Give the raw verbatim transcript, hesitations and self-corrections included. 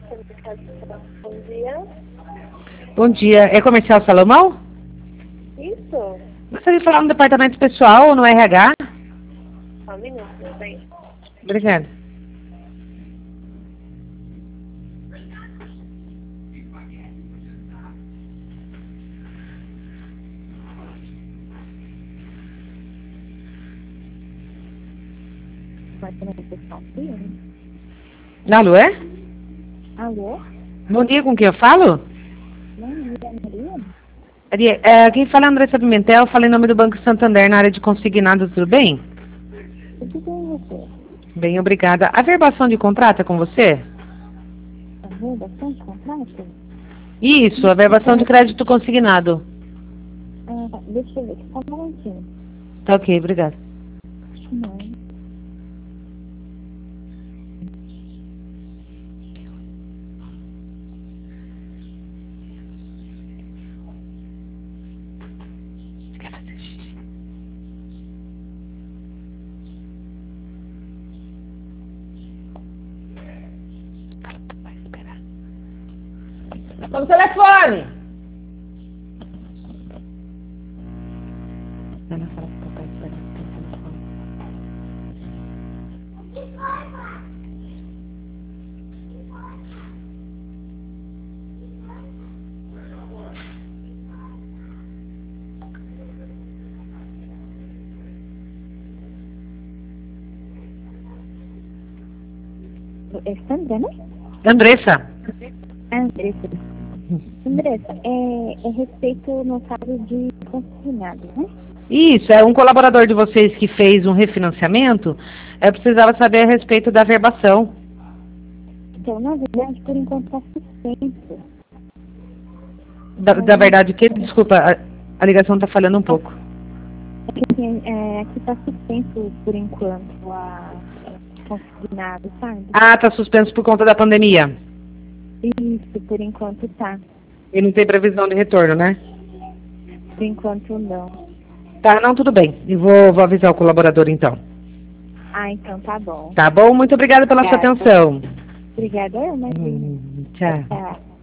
Bom dia. Bom dia. É Comercial Salomão? Isso. Gostaria de falar no departamento pessoal ou no R H? Só um minuto, meu bem. Obrigada. Departamento pessoal, sim. Alô, é? Alô? Bom dia, com quem eu falo? Bom dia, Maria. Maria, é, quem fala é Andressa Pimentel, falo em nome do Banco Santander na área de consignados, tudo bem? Tudo bem, você? Bem, obrigada. A verbação de contrato é com você? Tá vendo? Bastante contrato? Isso, a verbação de crédito consignado. Ah, tá. Deixa eu ver, só um momentinho. Tá ok, obrigada. Não. Tá no telefone! Ela fala pro papai esperar que tem telefone. É Sandra, né? Andressa. Ah, Andressa. Andressa, é, é respeito no caso de consignado, né? Isso, é um colaborador de vocês que fez um refinanciamento. Eu precisava saber a respeito da verbação. Então, na verdade, por enquanto está suspenso. Da, da verdade, que, desculpa, a, a ligação está falhando um pouco. É que assim, é, aqui está suspenso por enquanto a consignado, sabe? Ah, está suspenso por conta da pandemia. Isso, por enquanto tá. E não tem previsão de retorno, né? Por enquanto não. Tá, não, tudo bem. E vou, vou avisar o colaborador então. Ah, então tá bom. Tá bom? Muito obrigada pela sua Obrigada. atenção. Obrigada, eu, mas... Hum, tchau. Tchau.